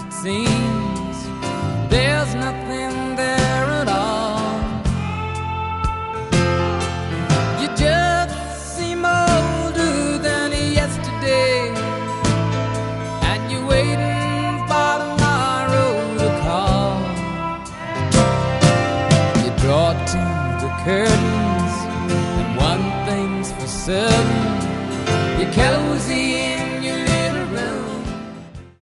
Seems there's nothing there at all. You just seem older than yesterday, and you're waiting for tomorrow to call. You draw to the curtains, and one thing's for certain, you're cozy